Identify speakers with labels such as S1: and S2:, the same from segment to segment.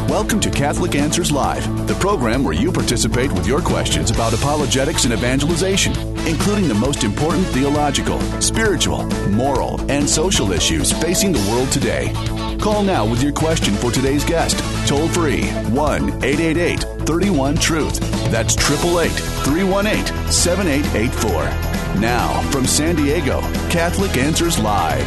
S1: Welcome to Catholic Answers Live, the program where you participate with your questions about apologetics and evangelization, including the most important theological, spiritual, moral, and social issues facing the world today. Call now with your question for today's guest. Toll free 1-888-31-TRUTH. That's 888-318-7884. Now, from San Diego, Catholic Answers Live.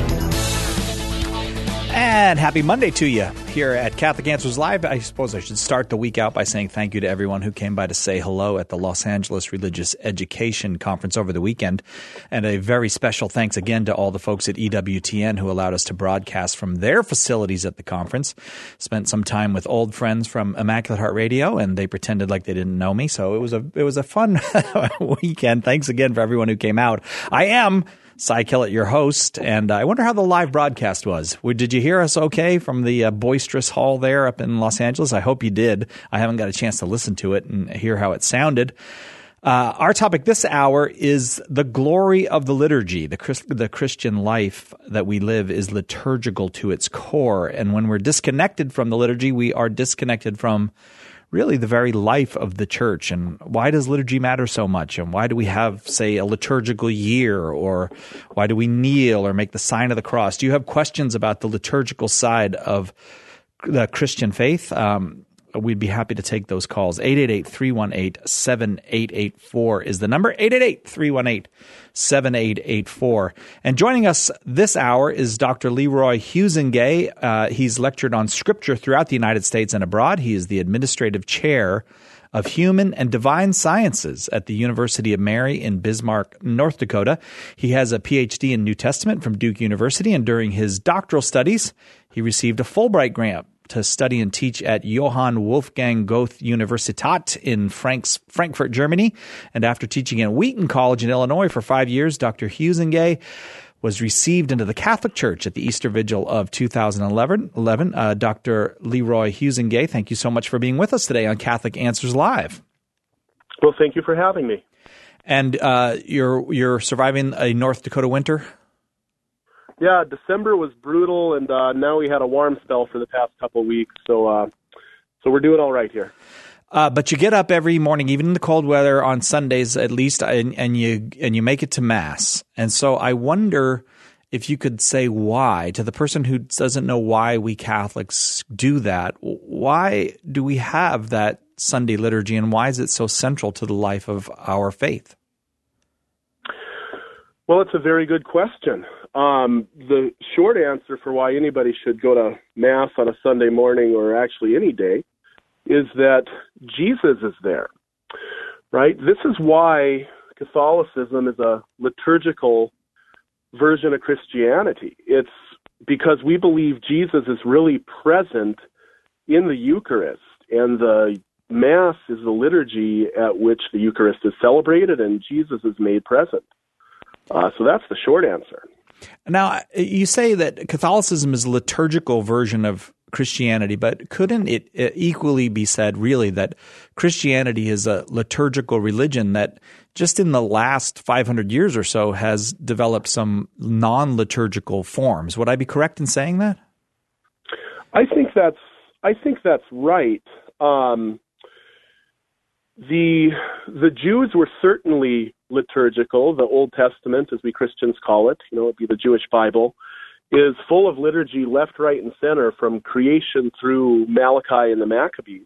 S2: And happy Monday to you here at Catholic Answers Live. I suppose I should start the week out by saying thank you to everyone who came by to say hello at the Los Angeles Religious Education Conference over the weekend. And a very special thanks again to all the folks at EWTN who allowed us to broadcast from their facilities at the conference. Spent some time with old friends from Immaculate Heart Radio, and they pretended like they didn't know me. So it was a fun weekend. Thanks again for everyone who came out. I am Cy Kellett, your host, and I wonder how the live broadcast was. Did you hear us okay from the boisterous hall there up in Los Angeles? I hope you did. I haven't got a chance to listen to it and hear how it sounded. Our topic this hour is the glory of the liturgy. The Christian life that we live is liturgical to its core, and when we're disconnected from the liturgy, we are disconnected from really the very life of the church. And why does liturgy matter so much? And why do we have, say, a liturgical year? Or why do we kneel or make the sign of the cross? Do you have questions about the liturgical side of the Christian faith? We'd be happy to take those calls. 888-318-7884 is the number. 888-318-7884. And joining us this hour is Dr. Leroy Huizenga. He's lectured on Scripture throughout the United States and abroad. He is the administrative chair of Human and Divine Sciences at the University of Mary in Bismarck, North Dakota. He has a PhD in New Testament from Duke University, and during his doctoral studies, he received a Fulbright grant to study and teach at Johann Wolfgang Goethe Universität in Frankfurt, Germany. And after teaching at Wheaton College in Illinois for 5 years, Dr. Huizenga was received into the Catholic Church at the Easter Vigil of 2011. Dr. Leroy Huizenga, thank you so much for being with us today on Catholic Answers Live.
S3: Well, thank you for having me.
S2: And you're surviving a North Dakota winter?
S3: Yeah, December was brutal, and now we had a warm spell for the past couple of weeks, so we're doing all right here.
S2: But you get up every morning, even in the cold weather, on Sundays at least, and you make it to Mass. And so I wonder if you could say why, to the person who doesn't know why we Catholics do that. Why do we have that Sunday liturgy, and why is it so central to the life of our faith?
S3: Well, it's a very good question. The short answer for why anybody should go to Mass on a Sunday morning, or actually any day, is that Jesus is there, right? This is why Catholicism is a liturgical version of Christianity. It's because we believe Jesus is really present in the Eucharist, and the Mass is the liturgy at which the Eucharist is celebrated and Jesus is made present. So that's the short answer.
S2: Now, you say that Catholicism is a liturgical version of Christianity, but couldn't it equally be said, really, that Christianity is a liturgical religion that just in the last 500 years or so has developed some non-liturgical forms? Would I be correct in saying that?
S3: I think that's right. The Jews were certainly liturgical. The Old Testament, as we Christians call it, it'd be the Jewish Bible, is full of liturgy left, right, and center from creation through Malachi and the Maccabees.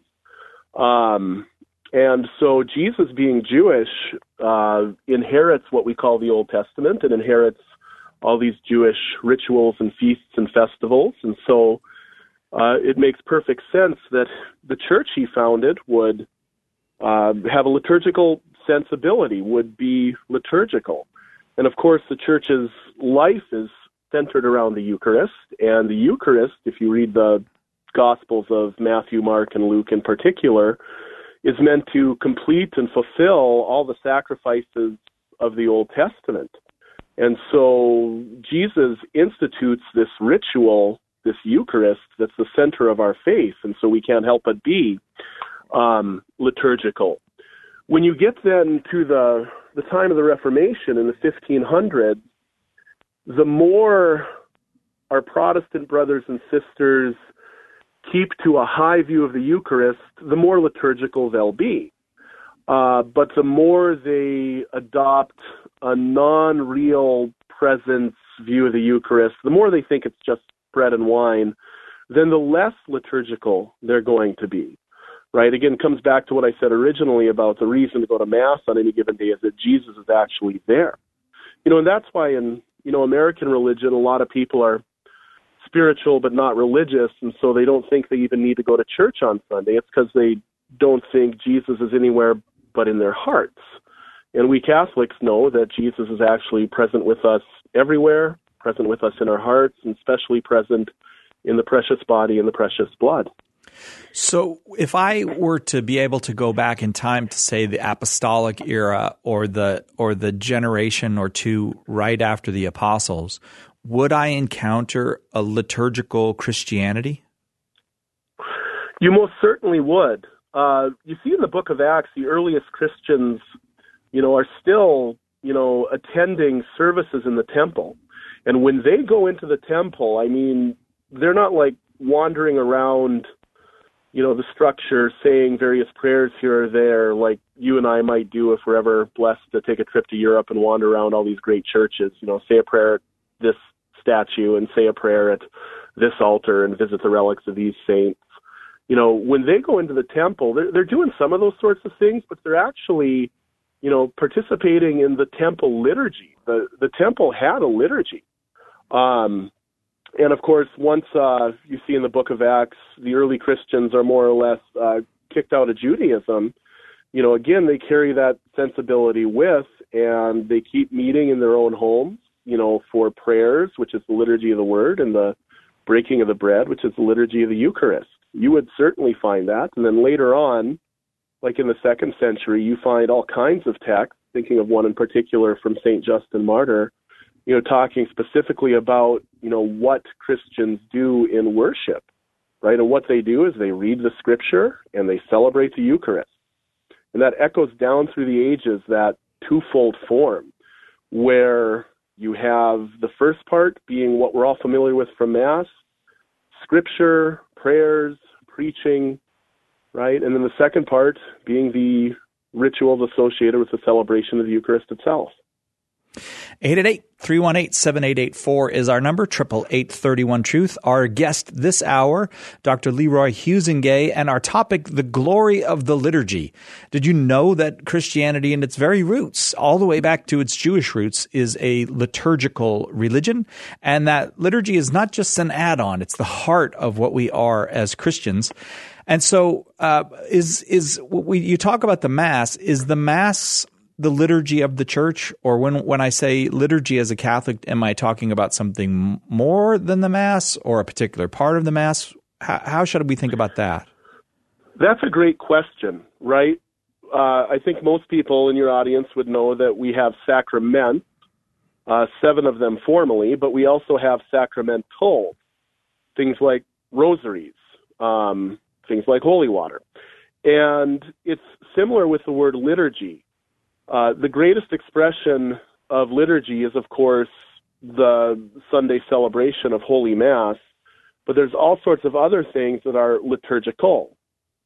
S3: And so Jesus, being Jewish, inherits what we call the Old Testament and inherits all these Jewish rituals and feasts and festivals. And so it makes perfect sense that the church he founded would have a liturgical sensibility, would be liturgical. And of course, the church's life is centered around the Eucharist, and the Eucharist, if you read the Gospels of Matthew, Mark, and Luke in particular, is meant to complete and fulfill all the sacrifices of the Old Testament. And so Jesus institutes this ritual, this Eucharist, that's the center of our faith, and so we can't help but be liturgical. When you get then to the time of the Reformation in the 1500s, the more our Protestant brothers and sisters keep to a high view of the Eucharist, the more liturgical they'll be. But the more they adopt a non-real presence view of the Eucharist, the more they think it's just bread and wine, then the less liturgical they're going to be. Right? Again, it comes back to what I said originally about the reason to go to Mass on any given day is that Jesus is actually there. And that's why in, American religion, a lot of people are spiritual but not religious, and so they don't think they even need to go to church on Sunday. It's because they don't think Jesus is anywhere but in their hearts. And we Catholics know that Jesus is actually present with us everywhere, present with us in our hearts, and especially present in the precious body and the precious blood.
S2: So if I were to be able to go back in time to, say, the apostolic era or the generation or two right after the apostles, would I encounter a liturgical Christianity?
S3: You most certainly would. You see in the book of Acts, the earliest Christians, are still, attending services in the temple. And when they go into the temple, I mean, they're not like wandering around, the structure, saying various prayers here or there, like you and I might do if we're ever blessed to take a trip to Europe and wander around all these great churches, say a prayer at this statue and say a prayer at this altar and visit the relics of these saints. When they go into the temple, they're doing some of those sorts of things, but they're actually, participating in the temple liturgy. The temple had a liturgy. And of course, once you see in the book of Acts, the early Christians are more or less kicked out of Judaism, again, they carry that sensibility with, and they keep meeting in their own homes, for prayers, which is the liturgy of the word, and the breaking of the bread, which is the liturgy of the Eucharist. You would certainly find that. And then later on, like in the 2nd century, you find all kinds of texts, thinking of one in particular from St. Justin Martyr, talking specifically about, what Christians do in worship, right? And what they do is they read the scripture and they celebrate the Eucharist. And that echoes down through the ages, that twofold form, where you have the first part being what we're all familiar with from Mass, scripture, prayers, preaching, right? And then the second part being the rituals associated with the celebration of the Eucharist itself.
S2: 888-318-7884 is our number, 888-31-TRUTH. Our guest this hour, Dr. Leroy Huizenga, and our topic, the glory of the liturgy. Did you know that Christianity in its very roots, all the way back to its Jewish roots, is a liturgical religion? And that liturgy is not just an add-on, it's the heart of what we are as Christians. And so you talk about the Mass, is the Mass the liturgy of the church? Or when I say liturgy as a Catholic, am I talking about something more than the Mass or a particular part of the Mass? How should we think about that?
S3: That's a great question, right? I think most people in your audience would know that we have sacraments, 7 of them formally, but we also have sacramentals, things like rosaries, things like holy water. And it's similar with the word liturgy. The greatest expression of liturgy is, of course, the Sunday celebration of Holy Mass, but there's all sorts of other things that are liturgical.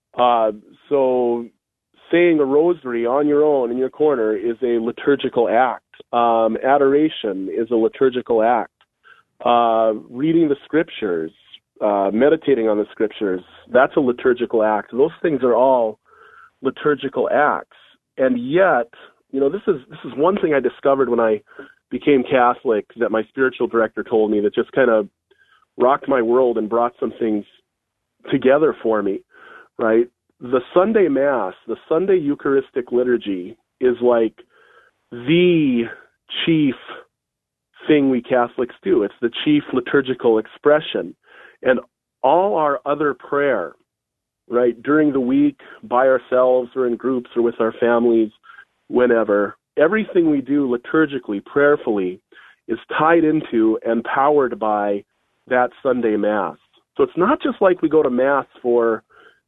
S3: So saying a rosary on your own in your corner is a liturgical act. Adoration is a liturgical act. Reading the scriptures, meditating on the scriptures, that's a liturgical act. Those things are all liturgical acts. And yet, this is one thing I discovered when I became Catholic that my spiritual director told me that just kind of rocked my world and brought some things together for me, right? The Sunday Mass, the Sunday Eucharistic liturgy is like the chief thing we Catholics do. It's the chief liturgical expression. And all our other prayer, right, during the week, by ourselves or in groups or with our families, whenever, everything we do liturgically, prayerfully, is tied into and powered by that Sunday Mass. So it's not just like we go to Mass for,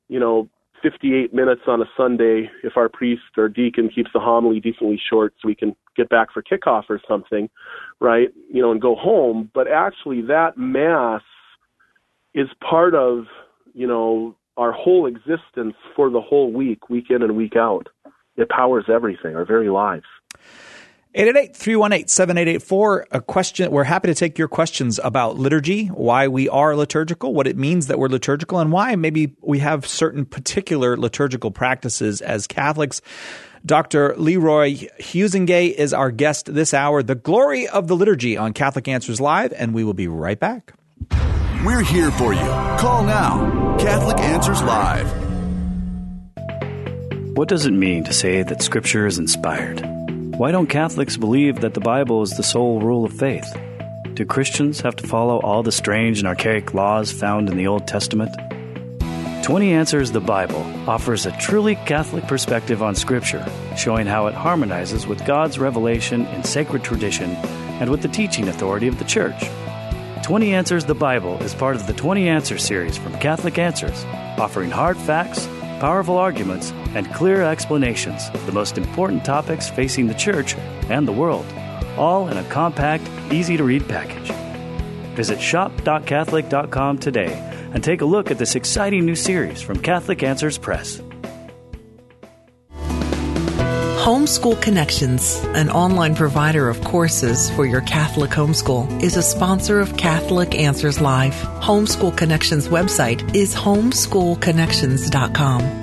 S3: 58 minutes on a Sunday if our priest or deacon keeps the homily decently short so we can get back for kickoff or something, right, and go home. But actually that Mass is part of our whole existence for the whole week in and week out. It powers everything, our very lives.
S2: 888-318-7884, a question. We're happy to take your questions about liturgy, why we are liturgical, what it means that we're liturgical, and why maybe we have certain particular liturgical practices as Catholics. Dr. Leroy Husingay is our guest this hour, the glory of the liturgy on Catholic Answers Live, and we will be right back.
S1: We're here for you. Call now. Catholic Answers Live.
S4: What does it mean to say that Scripture is inspired? Why don't Catholics believe that the Bible is the sole rule of faith? Do Christians have to follow all the strange and archaic laws found in the Old Testament? 20 Answers the Bible offers a truly Catholic perspective on Scripture, showing how it harmonizes with God's revelation in sacred tradition and with the teaching authority of the Church. 20 Answers the Bible is part of the 20 Answers series from Catholic Answers, offering hard facts, powerful arguments, and clear explanations of the most important topics facing the Church and the world, all in a compact, easy-to-read package. Visit shop.catholic.com today and take a look at this exciting new series from Catholic Answers Press.
S5: Homeschool Connections, an online provider of courses for your Catholic homeschool, is a sponsor of Catholic Answers Live. Homeschool Connections website is homeschoolconnections.com.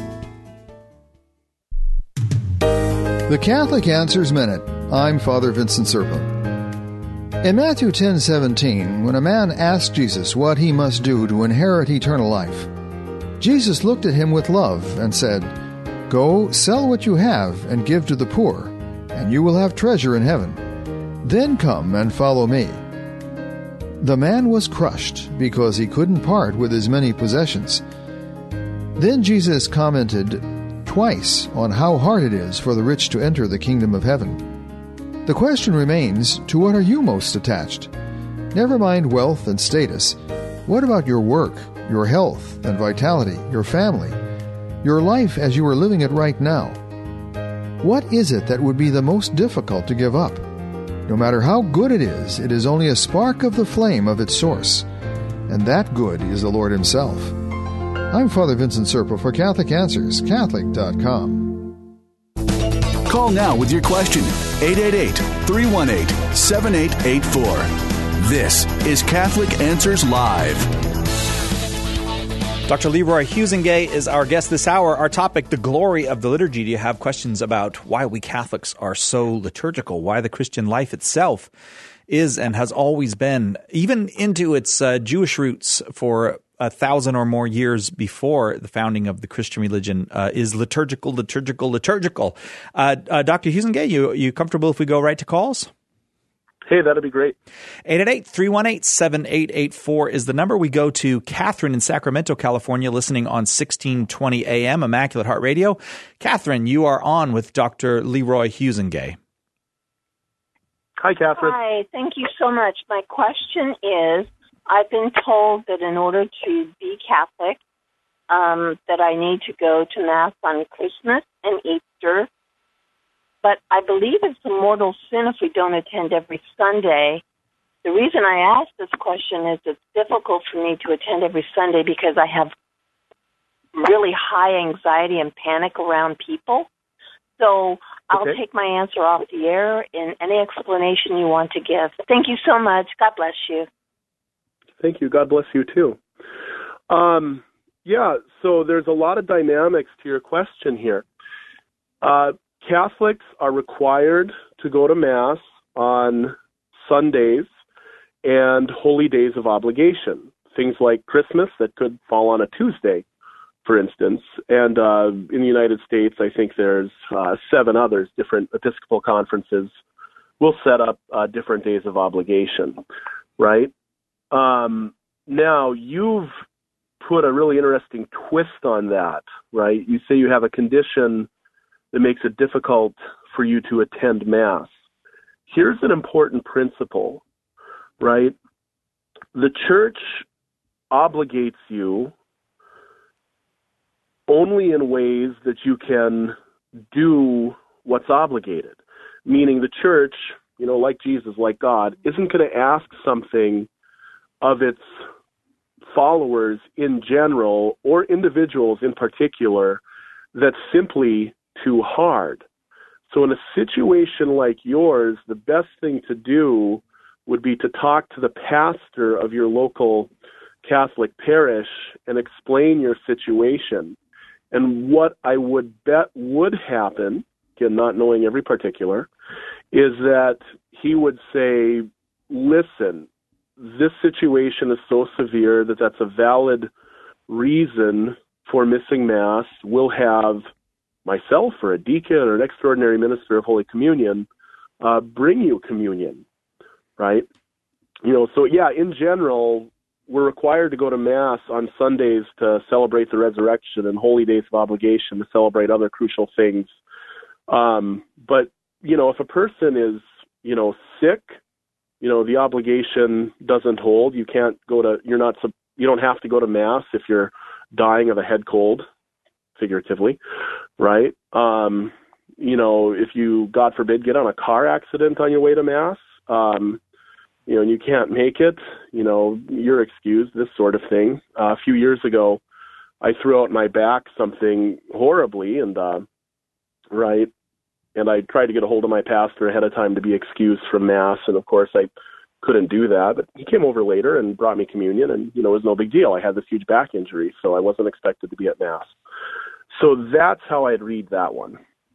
S6: The Catholic Answers Minute. I'm Father Vincent Serpa. In Matthew 10:17, when a man asked Jesus what he must do to inherit eternal life, Jesus looked at him with love and said, "Go, sell what you have and give to the poor, and you will have treasure in heaven. Then come and follow me." The man was crushed because he couldn't part with his many possessions. Then Jesus commented twice on how hard it is for the rich to enter the kingdom of heaven. The question remains, to what are you most attached? Never mind wealth and status. What about your work, your health and vitality, your family, your life as you are living it right now? What is it that would be the most difficult to give up? No matter how good it is only a spark of the flame of its source. And that good is the Lord Himself. I'm Father Vincent Serpa for Catholic Answers, Catholic.com.
S1: Call now with your question. 888-318-7884. This is Catholic Answers Live.
S2: Dr. Leroy Husingay is our guest this hour. Our topic, the glory of the liturgy. Do you have questions about why we Catholics are so liturgical, why the Christian life itself is and has always been, even into its Jewish roots for 1,000 or more years before the founding of the Christian religion, is liturgical. Dr. Husingay, you comfortable if we go right to calls?
S3: Hey, that'd be great.
S2: 888-318-7884 is the number. We go to Catherine in Sacramento, California, listening on 1620 AM, Immaculate Heart Radio. Catherine, you are on with Dr. Leroy Husingay.
S3: Hi, Catherine.
S7: Hi, thank you so much. My question is, I've been told that in order to be Catholic, that I need to go to Mass on Christmas and Easter. But I believe it's a mortal sin if we don't attend every Sunday. The reason I ask this question is it's difficult for me to attend every Sunday because I have really high anxiety and panic around people. So I'll take my answer off the air in any explanation you want to give. Thank you so much. God bless you.
S3: Thank you. God bless you, too. So there's a lot of dynamics to your question here. Catholics are required to go to Mass on Sundays and holy days of obligation, things like Christmas that could fall on a Tuesday, for instance. And in the United States, I think there's 7 others, different Episcopal conferences will set up different days of obligation, right? Now, you've put a really interesting twist on that, right? You say you have a condition that makes it difficult for you to attend Mass. Here's an important principle, right? The Church obligates you only in ways that you can do what's obligated, meaning the Church, like Jesus, like God, isn't going to ask something of its followers in general or individuals in particular that's simply too hard. So in a situation like yours, the best thing to do would be to talk to the pastor of your local Catholic parish and explain your situation. And what I would bet would happen, again, not knowing every particular, is that he would say, listen, this situation is so severe that that's a valid reason for missing Mass. We'll have myself or a deacon or an extraordinary minister of Holy Communion bring you communion, right? So yeah, in general, we're required to go to Mass on Sundays to celebrate the resurrection and holy days of obligation to celebrate other crucial things. But, if a person is, sick, the obligation doesn't hold. You don't have to go to Mass if you're dying of a head cold, figuratively, right? If you, God forbid, get on a car accident on your way to Mass, and you can't make it, you're excused, this sort of thing. A few years ago, I threw out my back something horribly, and I tried to get a hold of my pastor ahead of time to be excused from Mass, and of course I couldn't do that, but he came over later and brought me communion, and, it was no big deal. I had this huge back injury, so I wasn't expected to be at Mass. So that's how I'd read that one.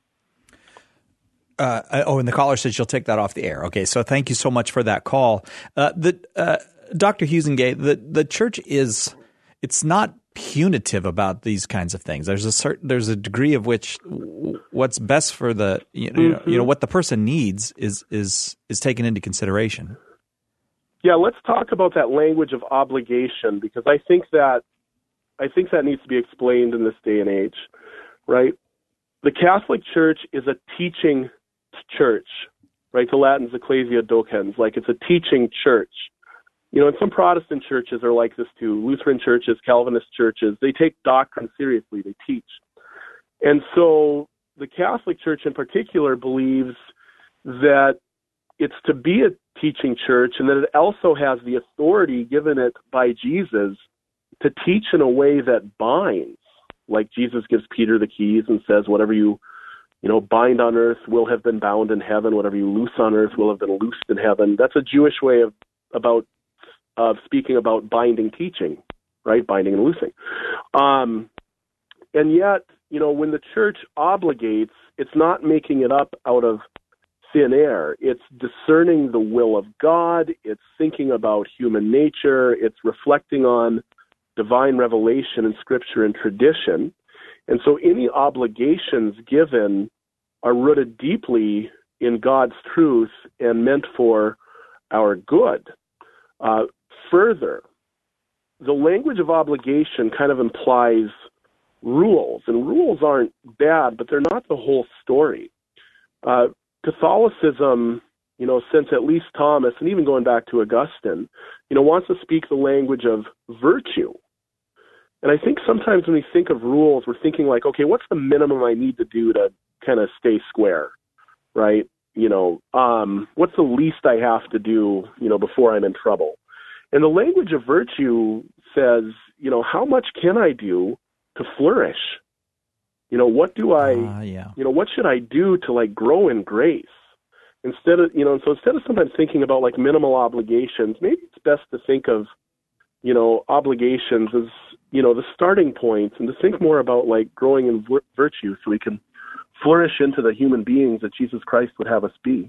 S2: And the caller says she'll take that off the air. Okay, so thank you so much for that call. Dr. Huizenga, the church it's not punitive about these kinds of things. There's a degree of which what's best for the what the person needs is taken into consideration.
S3: Yeah, let's talk about that language of obligation, because I think that needs to be explained in this day and age, right? The Catholic Church is a teaching church, right? The Latin's ecclesia docens, like it's a teaching church. And some Protestant churches are like this too. Lutheran churches, Calvinist churches, they take doctrine seriously, they teach. And so the Catholic Church in particular believes that it's to be a teaching church, and that it also has the authority given it by Jesus to teach in a way that binds. Like Jesus gives Peter the keys and says, whatever you bind on earth will have been bound in heaven. Whatever you loose on earth will have been loosed in heaven. That's a Jewish way of speaking about binding teaching, right? Binding and loosing. And yet, when the church obligates, it's not making it up out of thin air. It's discerning the will of God. It's thinking about human nature. It's reflecting on divine revelation in Scripture and tradition. And so any obligations given are rooted deeply in God's truth and meant for our good. Further, the language of obligation kind of implies rules, and rules aren't bad, but they're not the whole story. Catholicism, since at least Thomas, and even going back to Augustine, wants to speak the language of virtue. And I think sometimes when we think of rules, we're thinking like, okay, what's the minimum I need to do to kind of stay square, right? What's the least I have to do, before I'm in trouble? And the language of virtue says, how much can I do to flourish? What do what should I do to like grow in grace? Instead of sometimes thinking about like minimal obligations, maybe it's best to think of, obligations as, the starting point, and to think more about like growing in virtue so we can flourish into the human beings that Jesus Christ would have us be.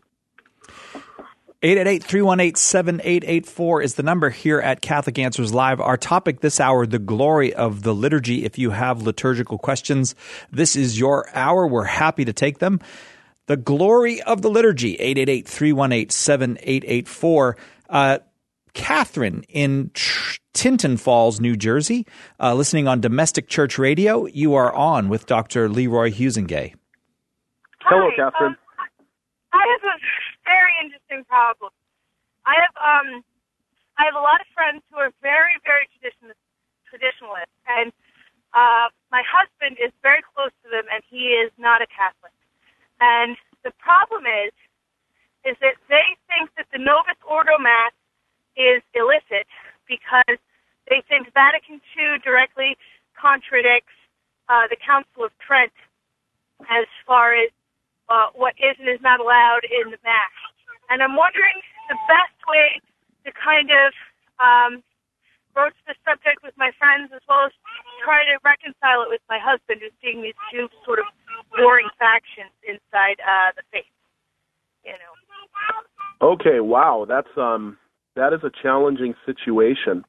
S2: 888-318-7884 is the number here at Catholic Answers Live. Our topic this hour, the glory of the liturgy. If you have liturgical questions, this is your hour. We're happy to take them. The glory of the liturgy, 888-318-7884. Catherine in Tinton Falls, New Jersey, listening on Domestic Church Radio. You are on with Dr. Leroy Huizenga.
S3: Hello, Catherine.
S8: I have a very interesting problem. I have a lot of friends who are very, very traditionalist, and my husband is very close to them, and he is not a Catholic. And the problem is that they think that the Novus Ordo Mass is illicit because they think that Vatican II directly contradicts the Council of Trent as far as what is and is not allowed in the Mass. And I'm wondering the best way to kind of broach the subject with my friends, as well as try to reconcile it with my husband, who's seeing these two sort of warring factions inside the faith. You know.
S3: Okay, wow, that is a challenging situation.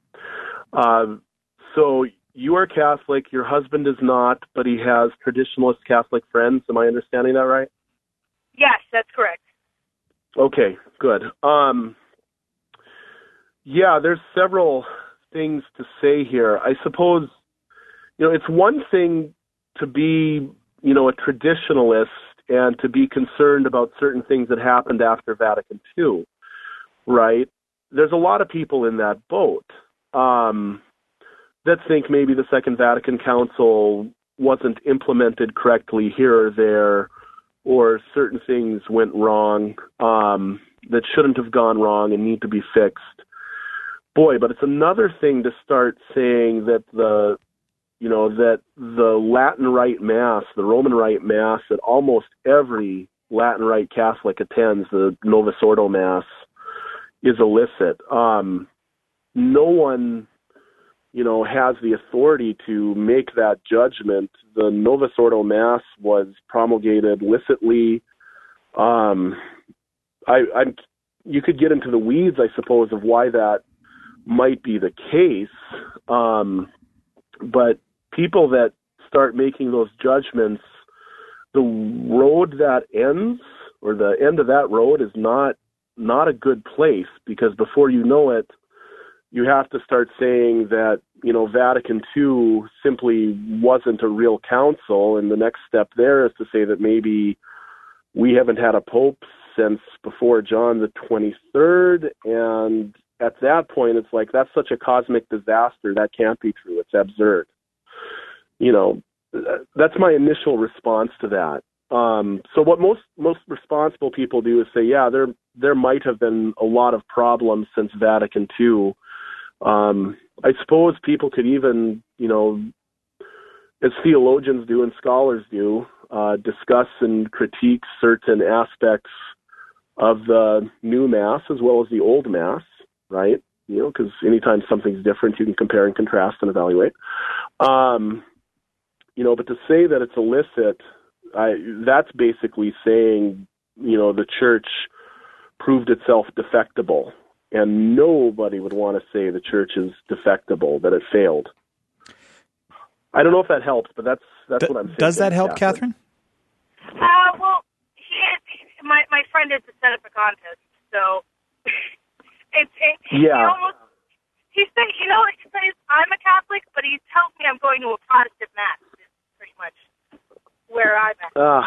S3: So you are Catholic, your husband is not, but he has traditionalist Catholic friends. Am I understanding that right?
S8: Yes, that's correct.
S3: Okay, good. Yeah, there's several things to say here. I suppose, it's one thing to be, a traditionalist and to be concerned about certain things that happened after Vatican II, right? There's a lot of people in that boat that think maybe the Second Vatican Council wasn't implemented correctly here or there, or certain things went wrong that shouldn't have gone wrong and need to be fixed. Boy, but it's another thing to start saying that the Latin Rite Mass, the Roman Rite Mass that almost every Latin Rite Catholic attends, the Novus Ordo Mass, is illicit. No one, has the authority to make that judgment. The Novus Ordo Mass was promulgated licitly. You could get into the weeds, I suppose, of why that might be the case. But people that start making those judgments, the road that ends, or the end of that road, is not a good place, because before you know it, you have to start saying that, Vatican II simply wasn't a real council, and the next step there is to say that maybe we haven't had a pope since before John the 23rd, and at that point it's like, that's such a cosmic disaster, that can't be true, it's absurd. That's my initial response to that. So what most responsible people do is say, yeah, there might have been a lot of problems since Vatican II. I suppose people could even, as theologians do and scholars do, discuss and critique certain aspects of the new Mass as well as the old Mass, right? Because anytime something's different, you can compare and contrast and evaluate. But to say that it's illicit, that's basically saying, the church proved itself defectible, and nobody would want to say the church is defectible, that it failed. I don't know if that helps, but that's what I'm saying.
S2: Does that help, Catherine?
S8: Well, my friend is a Sedevacanist, so
S3: yeah.
S8: He says I'm a Catholic, but he tells me I'm going to a Protestant Mass, is pretty much where I'm at.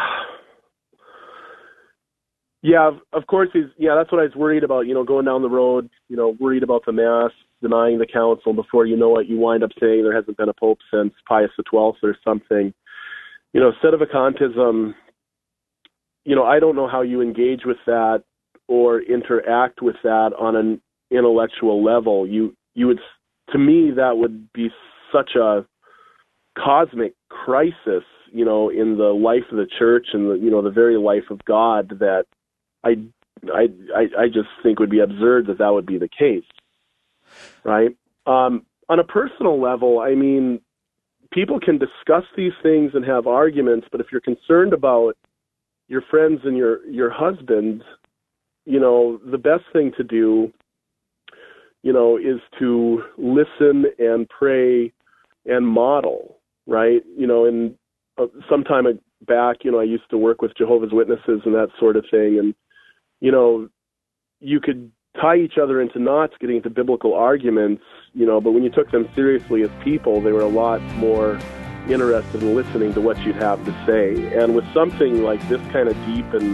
S3: Yeah, of course that's what I was worried about, going down the road, worried about the Mass, denying the council. Before you know it, you wind up saying there hasn't been a pope since Pius XII or something. Sedevacantism, I don't know how you engage with that or interact with that on an intellectual level. You would, to me, that would be such a cosmic crisis, in the life of the church and the very life of God, that I just think would be absurd that would be the case, right? On a personal level, I mean, people can discuss these things and have arguments, but if you're concerned about your friends and your husband, the best thing to do, is to listen and pray and model, right? And some time back, I used to work with Jehovah's Witnesses and that sort of thing, and you could tie each other into knots getting into biblical arguments, but when you took them seriously as people, they were a lot more interested in listening to what you'd have to say. And with something like this kind of deep and,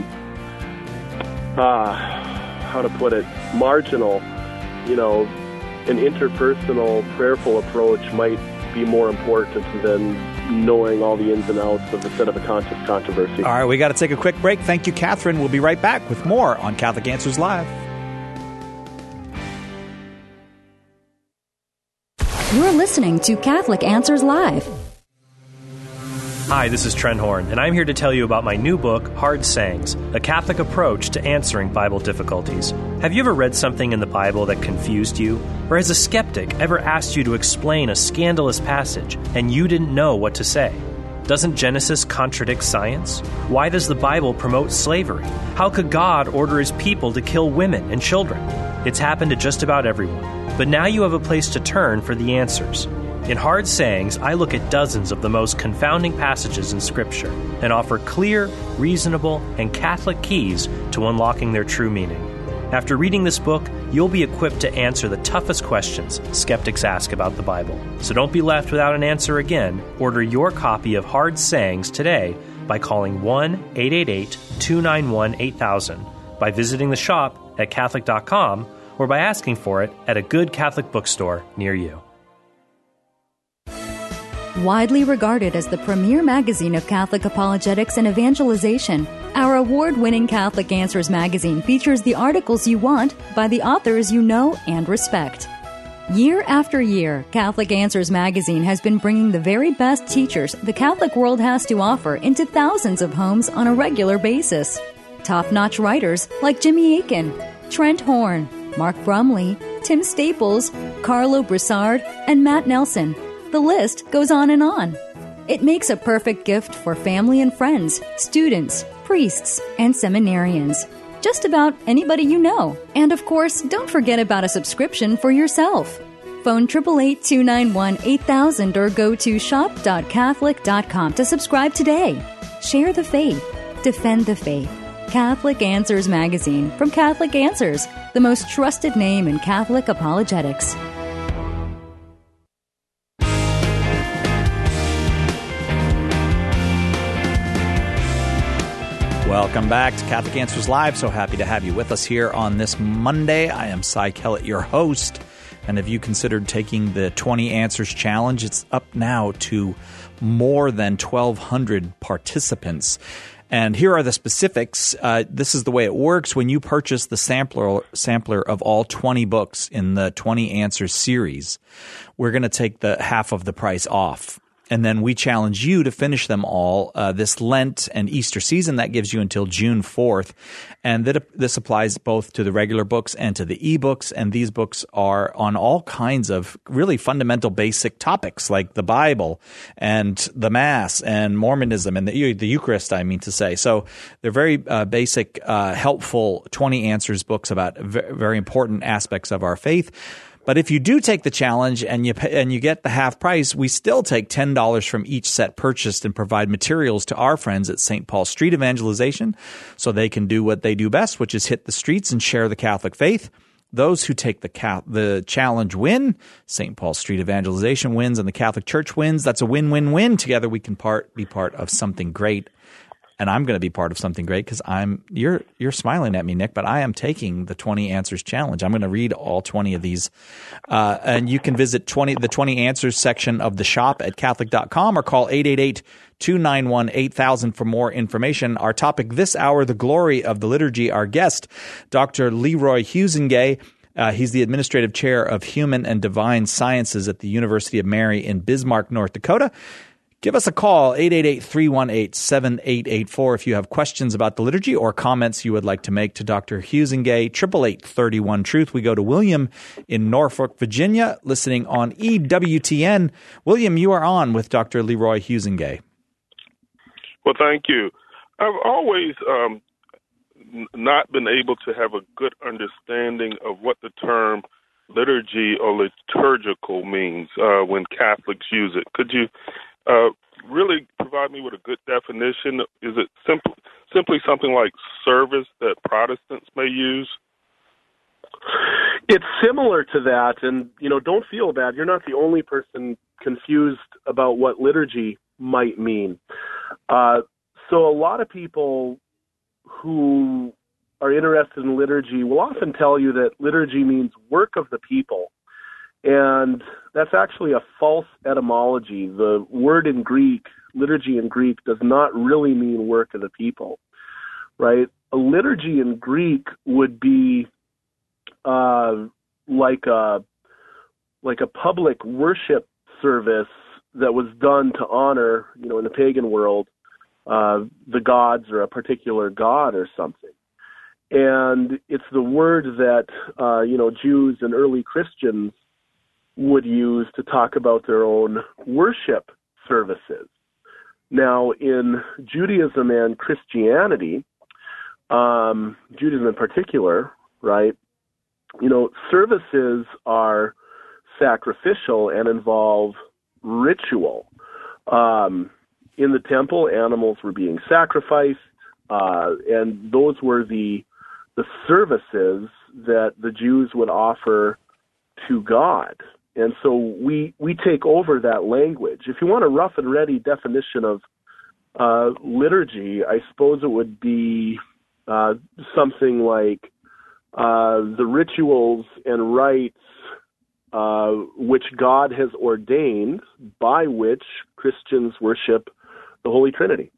S3: how to put it, marginal, an interpersonal, prayerful approach might be more important than knowing all the ins and outs of the Sedevacanist controversy.
S2: All right, we got to take a quick break. Thank you, Catherine. We'll be right back with more on Catholic Answers Live.
S9: You're listening to Catholic Answers Live.
S10: Hi, this is Trent Horn, and I'm here to tell you about my new book, Hard Sayings, A Catholic Approach to Answering Bible Difficulties. Have you ever read something in the Bible that confused you? Or has a skeptic ever asked you to explain a scandalous passage and you didn't know what to say? Doesn't Genesis contradict science? Why does the Bible promote slavery? How could God order his people to kill women and children? It's happened to just about everyone. But now you have a place to turn for the answers. In Hard Sayings, I look at dozens of the most confounding passages in Scripture and offer clear, reasonable, and Catholic keys to unlocking their true meaning. After reading this book, you'll be equipped to answer the toughest questions skeptics ask about the Bible. So don't be left without an answer again. Order your copy of Hard Sayings today by calling 1-888-291-8000, by visiting the shop at Catholic.com, or by asking for it at a good Catholic bookstore near you.
S9: Widely regarded as the premier magazine of Catholic apologetics and evangelization, our award-winning Catholic Answers magazine features the articles you want by the authors you know and respect. Year after year, Catholic Answers magazine has been bringing the very best teachers the Catholic world has to offer into thousands of homes on a regular basis. Top-notch writers like Jimmy Akin, Trent Horn, Mark Brumley, Tim Staples, Carlo Broussard, and Matt Nelson. The list goes on and on. It makes a perfect gift for family and friends, students, priests, and seminarians. Just about anybody you know. And of course, don't forget about a subscription for yourself. Phone 888-291-8000 or go to shop.catholic.com to subscribe today. Share the faith. Defend the faith. Catholic Answers Magazine from Catholic Answers, the most trusted name in Catholic apologetics.
S2: Welcome back to Catholic Answers Live. So happy to have you with us here on this Monday. I am Cy Kellett, your host. And have you considered taking the 20 Answers Challenge? It's up now to more than 1,200 participants. And here are the specifics. This is the way it works. When you purchase the sampler of all 20 books in the 20 Answers series, we're going to take the half of the price off. And then we challenge you to finish them all this Lent and Easter season. That gives you until June 4th. And this applies both to the regular books and to the ebooks. And these books are on all kinds of really fundamental basic topics like the Bible and the Mass and Mormonism and the Eucharist, I mean to say. So they're very basic, helpful 20 Answers books about very important aspects of our faith. But if you do take the challenge and you get the half price, we still take $10 from each set purchased and provide materials to our friends at St. Paul Street Evangelization so they can do what they do best, which is hit the streets and share the Catholic faith. Those who take the challenge win. St. Paul Street Evangelization wins and the Catholic Church wins. That's a win-win-win. Together we can be part of something great. And I'm going to be part of something great because you're smiling at me, Nick, but I am taking the 20 Answers Challenge. I'm going to read all 20 of these. And you can visit the 20 Answers section of the shop at Catholic.com or call 888-291-8000 for more information. Our topic this hour, the glory of the liturgy. Our guest, Dr. Leroy Huizenga. He's the administrative chair of Human and Divine Sciences at the University of Mary in Bismarck, North Dakota. Give us a call, 888-318-7884, if you have questions about the liturgy or comments you would like to make to Dr. Huizenga, 888-31-TRUTH. We go to William in Norfolk, Virginia, listening on EWTN. William, you are on with Dr. Leroy Huizenga.
S11: Well, thank you. I've always not been able to have a good understanding of what the term liturgy or liturgical means when Catholics use it. Could you really provide me with a good definition? Is it simply something like service that Protestants may use?
S3: It's similar to that, and don't feel bad. You're not the only person confused about what liturgy might mean. So a lot of people who are interested in liturgy will often tell you that liturgy means work of the people. And that's actually a false etymology. The word in Greek, liturgy in Greek, does not really mean work of the people, right? A liturgy in Greek would be like a like a public worship service that was done to honor, in the pagan world, the gods or a particular god or something. And it's the word that, Jews and early Christians would use to talk about their own worship services. Now, in Judaism and Christianity, Judaism in particular, right, services are sacrificial and involve ritual. In the temple, animals were being sacrificed, and those were the services that the Jews would offer to God. And so we take over that language. If you want a rough and ready definition of liturgy, I suppose it would be something like the rituals and rites which God has ordained by which Christians worship the Holy Trinity.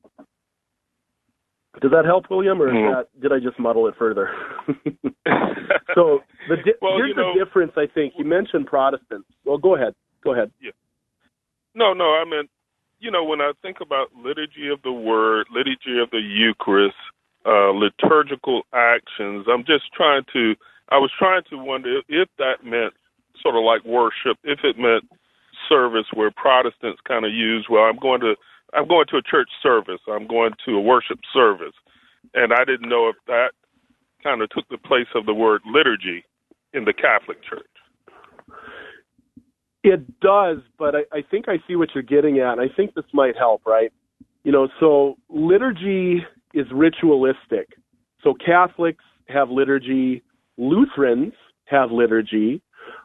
S3: Does that help, William, or did I just muddle it further? So here's the difference, I think. You mentioned Protestants. Well, go ahead.
S11: Yeah. No, I meant, when I think about liturgy of the Word, liturgy of the Eucharist, liturgical actions, I was trying to wonder if that meant sort of like worship, if it meant service where Protestants kind of use, I'm going to a church service, I'm going to a worship service. And I didn't know if that kind of took the place of the word liturgy in the Catholic Church.
S3: It does, but I think I see what you're getting at, and I think this might help, right? So liturgy is ritualistic. So Catholics have liturgy, Lutherans have liturgy,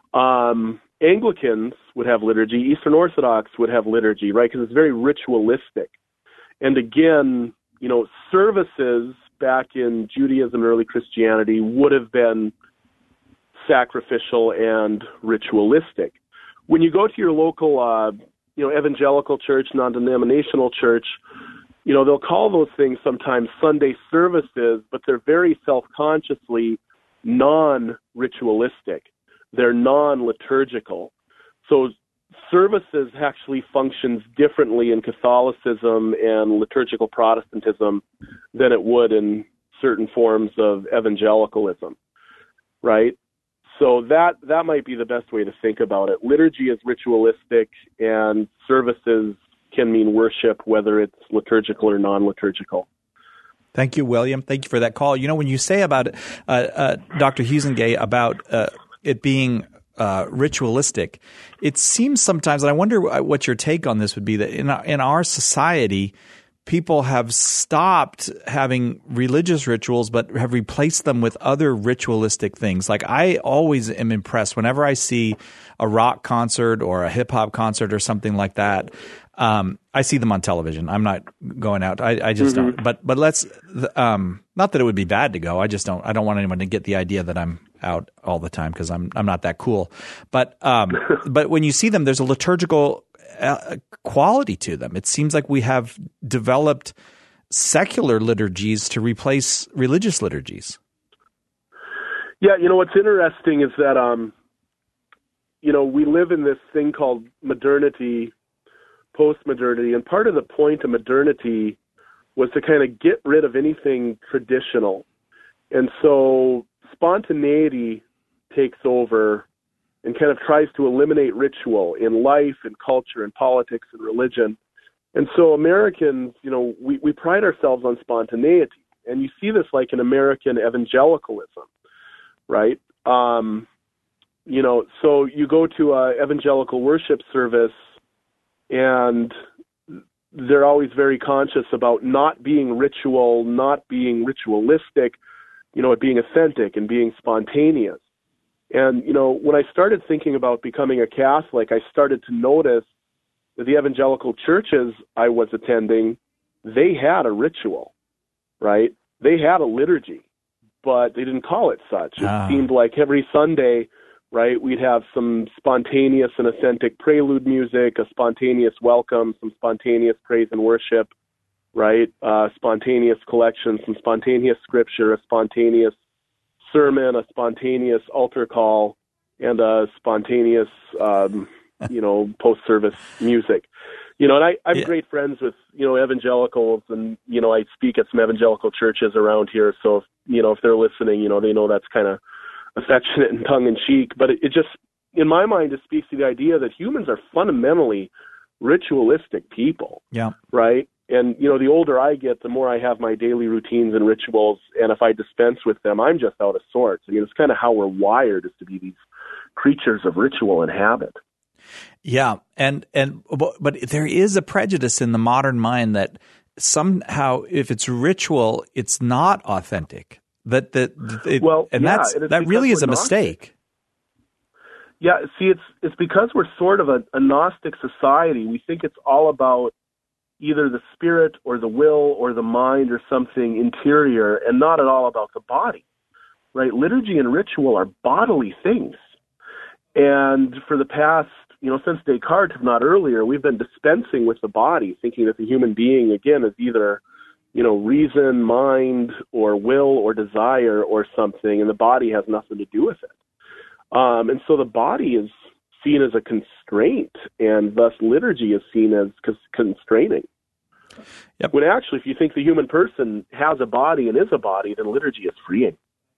S3: Anglicans would have liturgy, Eastern Orthodox would have liturgy, right? Because it's very ritualistic. And again, services back in Judaism and early Christianity would have been sacrificial and ritualistic. When you go to your local, evangelical church, non-denominational church, they'll call those things sometimes Sunday services, but they're very self-consciously non-ritualistic. They're non-liturgical. So services actually functions differently in Catholicism and liturgical Protestantism than it would in certain forms of evangelicalism, right? So that might be the best way to think about it. Liturgy is ritualistic, and services can mean worship, whether it's liturgical or non-liturgical.
S2: Thank you, William. Thank you for that call. When you say about Dr. Huizenga about it being ritualistic, it seems sometimes, and I wonder what your take on this would be, that in our society, people have stopped having religious rituals but have replaced them with other ritualistic things. Like, I always am impressed whenever I see a rock concert or a hip-hop concert or something like that. I see them on television. I'm not going out. I just don't. But let's not that it would be bad to go. I just don't. I don't want anyone to get the idea that I'm out all the time, because I'm not that cool. But when you see them, there's a liturgical quality to them. It seems like we have developed secular liturgies to replace religious liturgies.
S3: Yeah, what's interesting is that we live in this thing called modernity, post-modernity, and part of the point of modernity was to kind of get rid of anything traditional. And so spontaneity takes over and kind of tries to eliminate ritual in life and culture and politics and religion. And so Americans, we pride ourselves on spontaneity. And you see this like in American evangelicalism, right? So you go to an evangelical worship service, and they're always very conscious about not being ritual, not being ritualistic, it being authentic and being spontaneous. And, when I started thinking about becoming a Catholic, I started to notice that the evangelical churches I was attending, they had a ritual, right? They had a liturgy, but they didn't call it such. It seemed like every Sunday, right, we'd have some spontaneous and authentic prelude music, a spontaneous welcome, some spontaneous praise and worship, right, spontaneous collection, some spontaneous scripture, a spontaneous sermon, a spontaneous altar call, and spontaneous, post-service music. And I'm great friends with, evangelicals, and, I speak at some evangelical churches around here. So, if they're listening, they know that's kind of affectionate and tongue-in-cheek. But it just, in my mind, it speaks to the idea that humans are fundamentally ritualistic people.
S2: Yeah.
S3: Right? And, the older I get, the more I have my daily routines and rituals. And if I dispense with them, I'm just out of sorts. It's kind of how we're wired, is to be these creatures of ritual and habit.
S2: Yeah. But there is a prejudice in the modern mind that somehow if it's ritual, it's not authentic. That really is a mistake.
S3: Yeah, see, it's because we're sort of a Gnostic society. We think it's all about either the spirit or the will or the mind or something interior, and not at all about the body, right? Liturgy and ritual are bodily things. And for the past, since Descartes, if not earlier, we've been dispensing with the body, thinking that the human being, again, is either, reason, mind, or will, or desire, or something, and the body has nothing to do with it. And so the body is seen as a constraint, and thus liturgy is seen as constraining.
S2: Yep.
S3: When actually, if you think the human person has a body and is a body, then liturgy is freeing.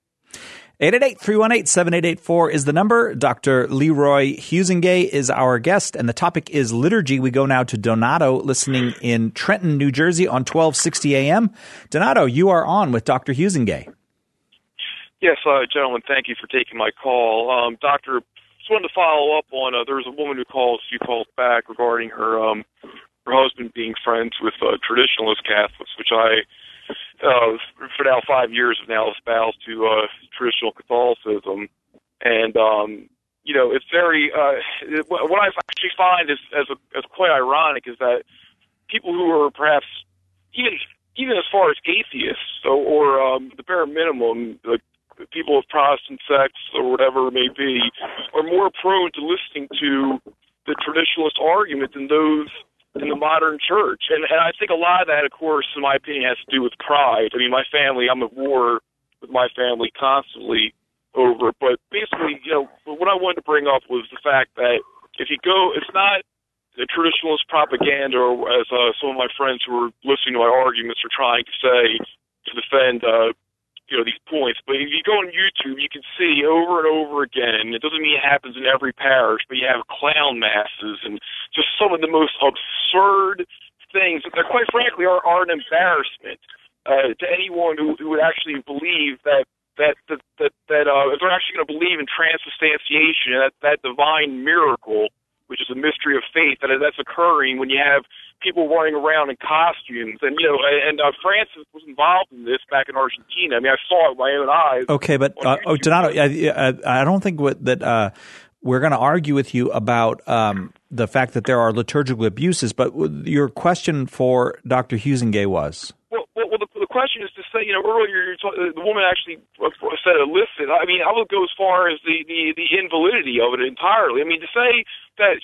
S2: 888-318-7884 is the number. Dr. Leroy Huizenga is our guest, and the topic is liturgy. We go now to Donato, listening in Trenton, New Jersey on 1260 AM. Donato, you are on with Dr. Huizenga.
S12: Yes, gentlemen, thank you for taking my call. Doctor, just wanted to follow up on, there was a woman who called back regarding her husband being friends with traditionalist Catholics, which I, for now 5 years, have now espoused to traditional Catholicism. And, it's very, what I actually find is as quite ironic is that people who are perhaps even as far as atheists or the bare minimum, like people of Protestant sects or whatever it may be, are more prone to listening to the traditionalist argument than those in the modern church. And I think a lot of that, of course, in my opinion, has to do with pride. I mean, my family, I'm at war with my family constantly over it. But basically, what I wanted to bring up was the fact that if you go, it's not the traditionalist propaganda, or as some of my friends who are listening to my arguments are trying to say to defend, these points. But if you go on YouTube, you can see over and over again, it doesn't mean it happens in every parish, but you have clown masses and just some of the most absurd things that, quite frankly, are an embarrassment to anyone who would actually believe that if they're actually going to believe in transubstantiation, that divine miracle, which is a mystery of faith, that's occurring when you have people running around in costumes. And, Francis was involved in this back in Argentina. I mean, I saw it with my own eyes.
S2: Okay, but, Donato, I don't think that we're going to argue with you about the fact that there are liturgical abuses, but your question for Dr. Huizenga was?
S12: Well, the question is to say, earlier the woman actually said illicit. I mean, I would go as far as the invalidity of it entirely. I mean, to say that,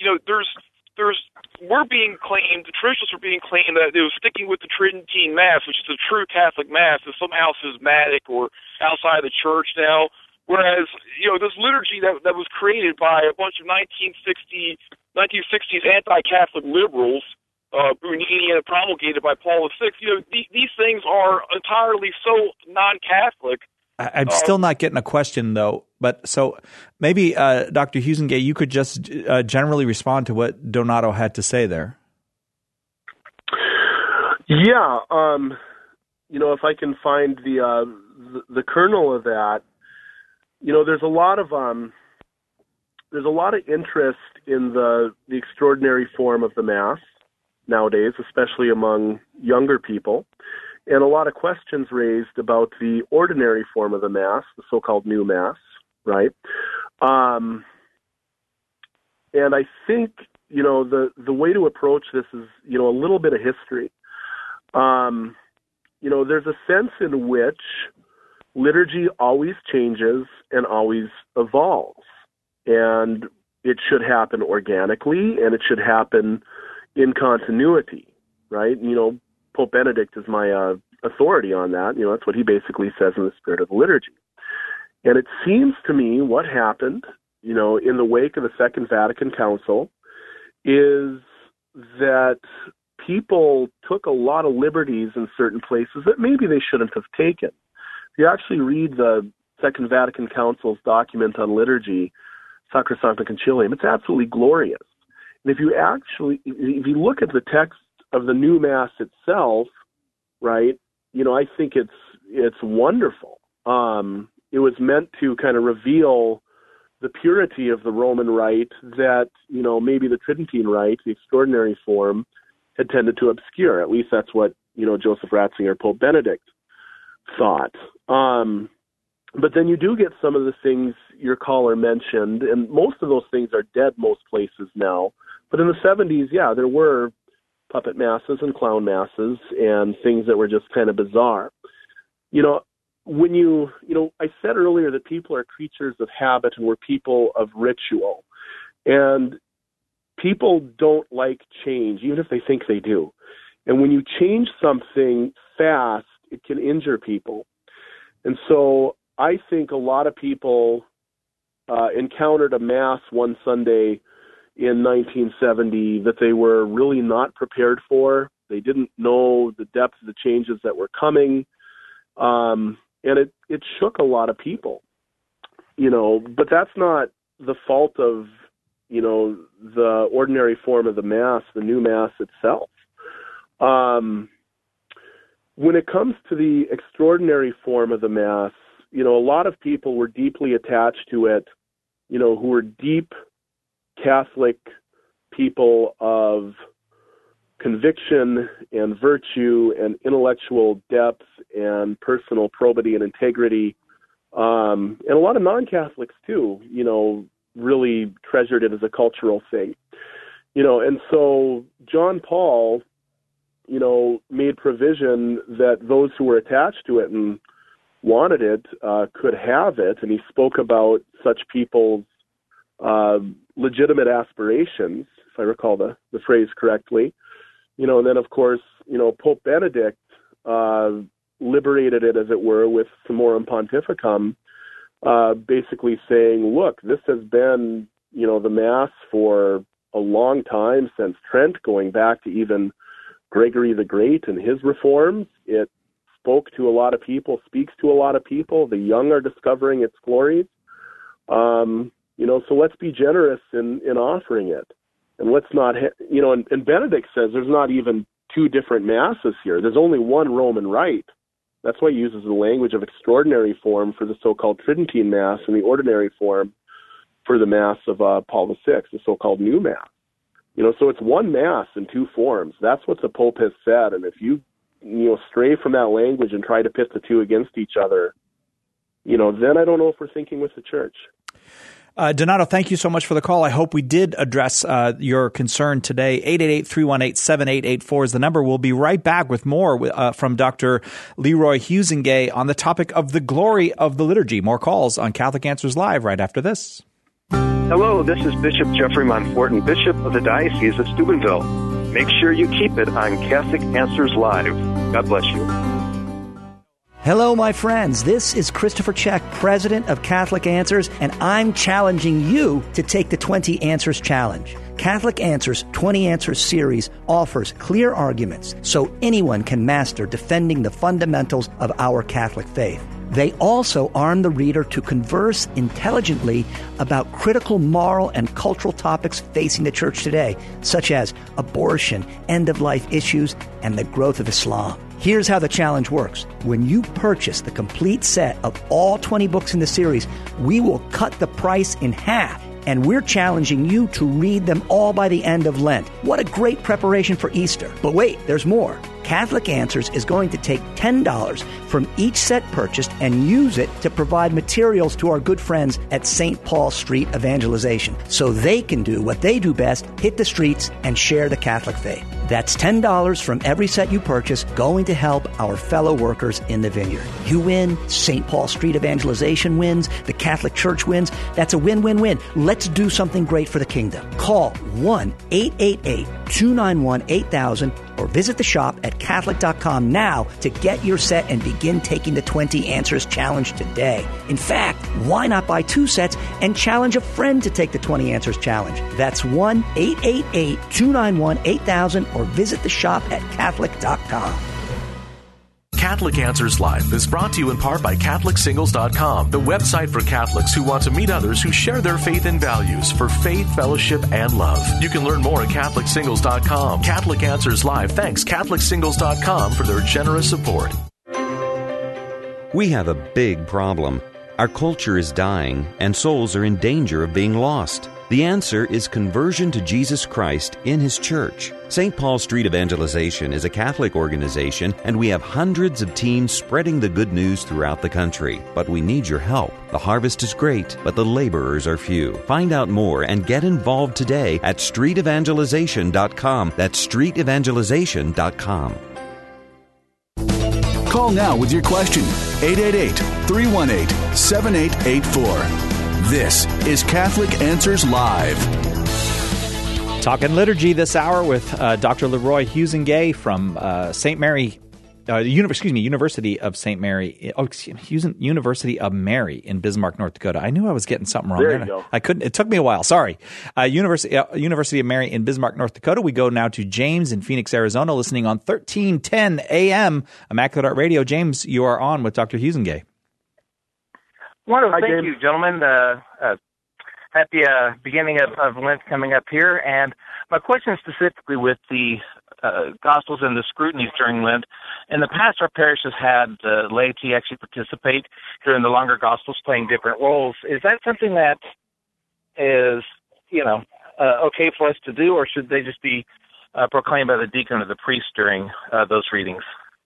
S12: we're being claimed, the traditionalists are being claimed that it was sticking with the Tridentine Mass, which is a true Catholic Mass, is somehow schismatic or outside the church now. Whereas, this liturgy that was created by a bunch of 1960s anti-Catholic liberals, Brunini, and promulgated by Paul VI, these things are entirely so non-Catholic.
S2: I'm still not getting a question, though. But so maybe, Dr. Huizenga, you could just generally respond to what Donato had to say there.
S3: Yeah. If I can find the kernel of that, there's a lot of interest in the extraordinary form of the Mass nowadays, especially among younger people, and a lot of questions raised about the ordinary form of the Mass, the so-called new Mass, right? And I think, the way to approach this is, a little bit of history. There's a sense in which liturgy always changes and always evolves, and it should happen organically, and it should happen in continuity, right? Pope Benedict is my authority on that. That's what he basically says in the spirit of the liturgy. And it seems to me what happened in the wake of the Second Vatican Council is that people took a lot of liberties in certain places that maybe they shouldn't have taken. If you actually read the Second Vatican Council's document on liturgy, Sacrosanctum Concilium, it's absolutely glorious. And if you look at the text of the new Mass itself, right, I think it's wonderful. It was meant to kind of reveal the purity of the Roman Rite that, maybe the Tridentine Rite, the extraordinary form, had tended to obscure. At least that's what, Joseph Ratzinger, Pope Benedict, thought. But then you do get some of the things your caller mentioned, and most of those things are dead most places now. But in the 70s, there were puppet masses and clown masses and things that were just kind of bizarre. When I said earlier that people are creatures of habit and we're people of ritual. And people don't like change, even if they think they do. And when you change something fast, it can injure people. And so I think a lot of people encountered a Mass one Sunday in 1970 that they were really not prepared for. They didn't know the depth of the changes that were coming. And it shook a lot of people, but that's not the fault of, the ordinary form of the Mass, the new Mass itself. When it comes to the extraordinary form of the Mass, a lot of people were deeply attached to it, who were deep Catholic people of conviction and virtue and intellectual depth and personal probity and integrity. And a lot of non-Catholics too, really treasured it as a cultural thing. And so John Paul, made provision that those who were attached to it and wanted it could have it. And he spoke about such people's legitimate aspirations, if I recall the phrase correctly. And then, of course, Pope Benedict liberated it, as it were, with Summorum Pontificum, basically saying, look, this has been, the Mass for a long time, since Trent, going back to even Gregory the Great and his reforms. It spoke to a lot of people, speaks to a lot of people. The young are discovering its glories. So let's be generous in offering it. And let's not, and Benedict says there's not even two different Masses here. There's only one Roman Rite. That's why he uses the language of extraordinary form for the so-called Tridentine Mass and the ordinary form for the Mass of Paul VI, the so-called New Mass. So it's one Mass in two forms. That's what the Pope has said. And if you stray from that language and try to pit the two against each other, then I don't know if we're thinking with the Church.
S2: Donato, thank you so much for the call. I hope we did address your concern today. 888-318-7884 is the number. We'll be right back with more from Dr. Leroy Huizenga on the topic of the glory of the liturgy. More calls on Catholic Answers Live right after this.
S13: Hello, this is Bishop Jeffrey Monforton, Bishop of the Diocese of Steubenville. Make sure you keep it on Catholic Answers Live. God bless you.
S14: Hello, my friends. This is Christopher Check, president of Catholic Answers, and I'm challenging you to take the 20 Answers Challenge. Catholic Answers 20 Answers series offers clear arguments so anyone can master defending the fundamentals of our Catholic faith. They also arm the reader to converse intelligently about critical moral and cultural topics facing the Church today, such as abortion, end-of-life issues, and the growth of Islam. Here's how the challenge works. When you purchase the complete set of all 20 books in the series, we will cut the price in half, and we're challenging you to read them all by the end of Lent. What a great preparation for Easter. But wait, there's more. Catholic Answers is going to take $10 from each set purchased and use it to provide materials to our good friends at St. Paul Street Evangelization so they can do what they do best, hit the streets and share the Catholic faith. That's $10 from every set you purchase going to help our fellow workers in the vineyard. You win, St. Paul Street Evangelization wins, the Catholic Church wins. That's a win-win-win. Let's do something great for the kingdom. Call 1-888-291-8000 or visit the shop at Catholic.com now to get your set and begin taking the 20 Answers Challenge today. In fact, why not buy 2 sets and challenge a friend to take the 20 Answers Challenge? That's 1-888-291-8000 or visit the shop at Catholic.com.
S15: Catholic Answers Live is brought to you in part by CatholicSingles.com, the website for Catholics who want to meet others who share their faith and values for faith, fellowship, and love. You can learn more at CatholicSingles.com. Catholic Answers Live thanks CatholicSingles.com for their generous support.
S16: We have a big problem. Our culture is dying, and souls are in danger of being lost. The answer is conversion to Jesus Christ in His church. St. Paul Street Evangelization is a Catholic organization, and we have hundreds of teams spreading the good news throughout the country. But we need your help. The harvest is great, but the laborers are few. Find out more and get involved today at streetevangelization.com. That's streetevangelization.com.
S1: Call now with your question. 888-318-7884. This is Catholic Answers Live.
S2: Talking liturgy this hour with Dr. Leroy Huizenga from St. Mary, University of St. Mary. University of Mary in Bismarck, North Dakota. I knew I was getting something wrong
S3: there. You go.
S2: I couldn't. It took me a while. Sorry. University of Mary in Bismarck, North Dakota. We go now to James in Phoenix, Arizona, listening on 1310 AM Immaculate Heart Radio. James, you are on with Dr. Huizenga.
S17: Wonderful. Thank you, gentlemen. Happy beginning of Lent coming up here. And my question is specifically with the Gospels and the scrutinies during Lent. In the past, our parish has had the laity actually participate during the longer Gospels, playing different roles. Is that something that is, okay for us to do, or should they just be proclaimed by the deacon or the priest during those readings?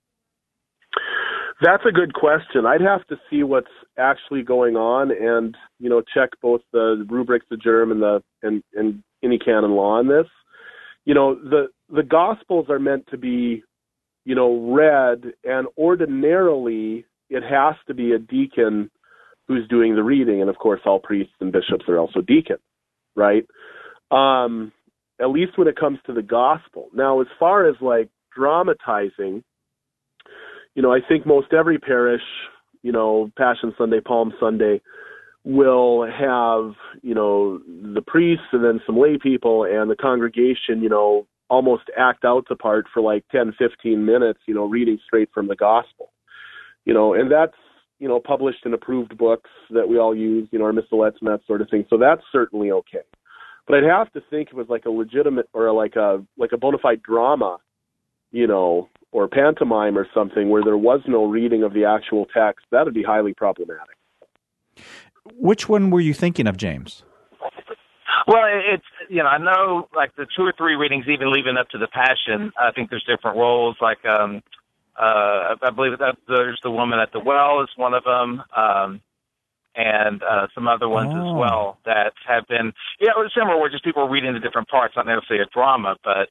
S3: That's a good question. I'd have to see what's actually going on and, check both the rubrics of Germ and any canon law on this. The Gospels are meant to be, read, and ordinarily it has to be a deacon who's doing the reading. And of course, all priests and bishops are also deacons, right? At least when it comes to the Gospel. Now, as far as dramatizing, I think most every parish, Passion Sunday, Palm Sunday, will have, the priests and then some lay people and the congregation, almost act out the part for 10, 15 minutes, reading straight from the Gospel. And that's, published in approved books that we all use, our missalettes and that sort of thing. So that's certainly okay. But I'd have to think it was a legitimate or a bona fide drama, or pantomime or something where there was no reading of the actual text. That would be highly problematic.
S2: Which one were you thinking of, James?
S17: Well, it's, I know the 2 or 3 readings, even leading up to the Passion, I think there's different roles. I believe that there's the woman at the well is one of them, and some other ones as well that have been, similar, where just people are reading the different parts, not necessarily a drama, but,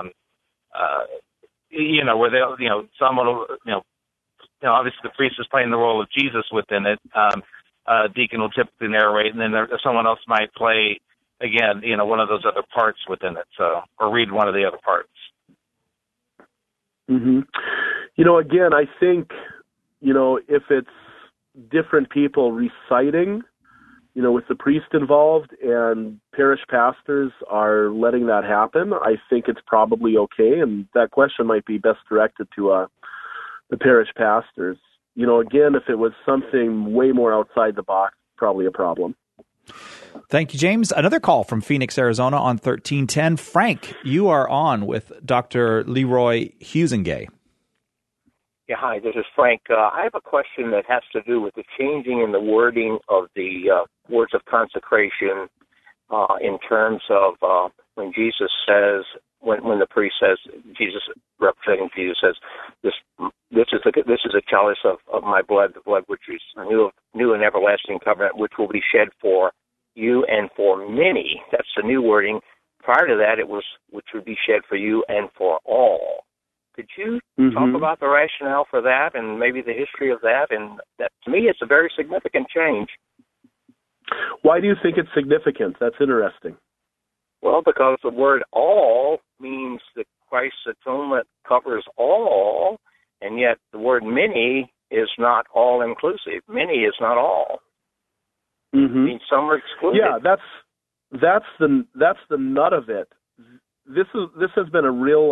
S17: where they, someone will, obviously the priest is playing the role of Jesus within it. Deacon will typically narrate, and then someone else might play, again, one of those other parts within it, or read one of the other parts.
S3: Mm-hmm. Again, I think, if it's different people reciting, with the priest involved and parish pastors are letting that happen, I think it's probably okay. And that question might be best directed to the parish pastors. Again, if it was something way more outside the box, probably a problem.
S2: Thank you, James. Another call from Phoenix, Arizona on 1310. Frank, you are on with Dr. Leroy Huizenga.
S18: Yeah, hi, this is Frank. I have a question that has to do with the changing in the wording of the words of consecration in terms of when Jesus says, when the priest says, Jesus, representing Jesus, says, this is a chalice of my blood, the blood which is a new and everlasting covenant, which will be shed for you and for many. That's the new wording. Prior to that, it was which would be shed for you and for all. Could you talk about the rationale for that and maybe the history of that? And that, to me, it's a very significant change.
S3: Why do you think it's significant? That's interesting.
S18: Well, because the word all means that Christ's atonement covers all, and yet the word many is not all-inclusive. Many is not all.
S3: Mm-hmm.
S18: I mean, some are excluded.
S3: Yeah, that's the nut of it. This has been a real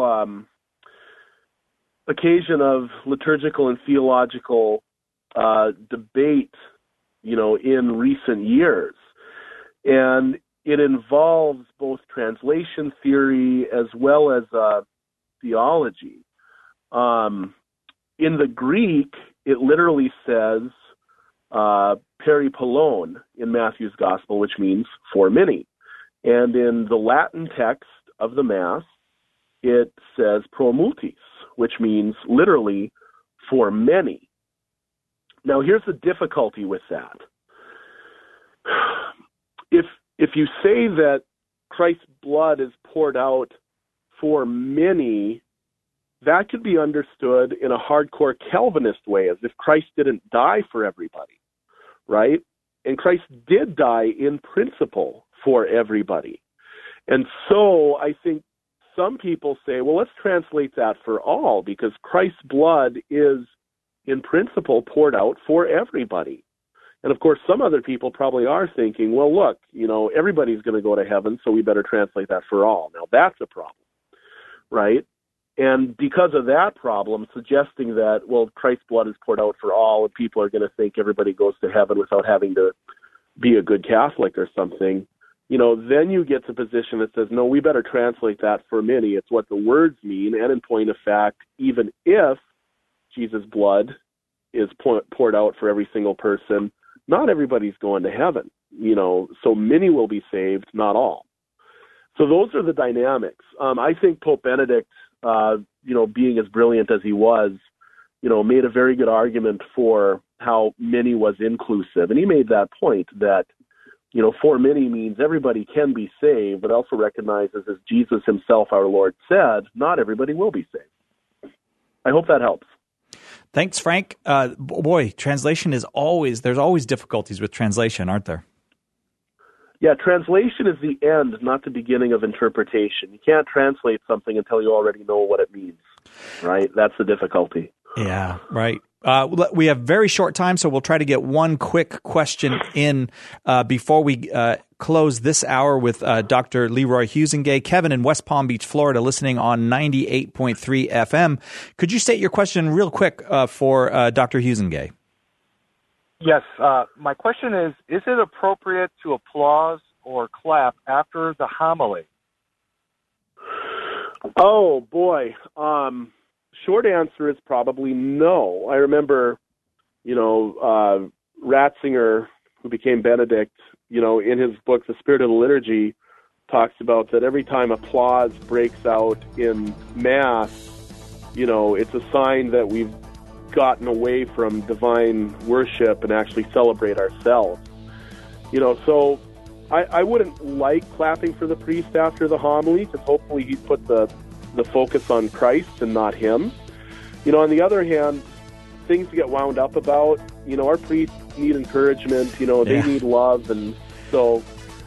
S3: occasion of liturgical and theological debate, in recent years, and it involves both translation theory as well as theology. In the Greek, it literally says peripolon in Matthew's Gospel, which means for many. And in the Latin text of the Mass, it says pro multis, which means literally for many. Now, here's the difficulty with that. If you say that Christ's blood is poured out for many, that could be understood in a hardcore Calvinist way, as if Christ didn't die for everybody, right? And Christ did die in principle for everybody. And so I think some people say, well, let's translate that for all, because Christ's blood is in principle poured out for everybody. And of course, some other people probably are thinking, well, look, everybody's going to go to heaven, so we better translate that for all. Now, that's a problem, right? And because of that problem, suggesting that, well, Christ's blood is poured out for all, and people are going to think everybody goes to heaven without having to be a good Catholic or something, then you get to a position that says, no, we better translate that for many. It's what the words mean, and in point of fact, even if Jesus' blood is poured out for every single person, not everybody's going to heaven, so many will be saved, not all. So those are the dynamics. I think Pope Benedict, being as brilliant as he was, made a very good argument for how many was inclusive. And he made that point that, for many means everybody can be saved, but also recognizes, as Jesus himself, our Lord, said, not everybody will be saved. I hope that helps.
S2: Thanks, Frank. Translation there's always difficulties with translation, aren't there?
S3: Yeah, translation is the end, not the beginning of interpretation. You can't translate something until you already know what it means, right? That's the difficulty.
S2: Yeah, right. We have very short time, so we'll try to get one quick question in before we close this hour with Dr. Leroy Huizenga. Kevin in West Palm Beach, Florida, listening on 98.3 FM. Could you state your question real quick for Dr. Huizenga?
S19: Yes. My question is it appropriate to applaud or clap after the homily?
S3: Oh, boy. Short answer is probably no. I remember, Ratzinger, who became Benedict, in his book, The Spirit of the Liturgy, talks about that every time applause breaks out in Mass, it's a sign that we've gotten away from divine worship and actually celebrate ourselves. So I wouldn't like clapping for the priest after the homily, because hopefully he's put the focus on Christ and not him. On the other hand, things to get wound up about, our priests need encouragement, they need love, and so,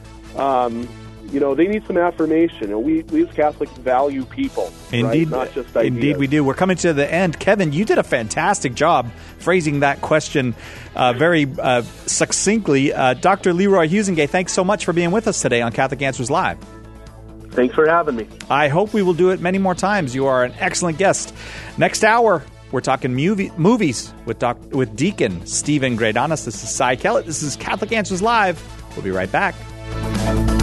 S3: they need some affirmation. We as Catholics value people,
S2: indeed,
S3: right? Not just ideas.
S2: Indeed we do. We're coming to the end. Kevin, you did a fantastic job phrasing that question very succinctly. Dr. Leroy Huizenga, thanks so much for being with us today on Catholic Answers Live.
S3: Thanks for having me.
S2: I hope we will do it many more times. You are an excellent guest. Next hour, we're talking movies with Deacon Stephen Gradanis. This is Cy Kellett. This is Catholic Answers Live. We'll be right back.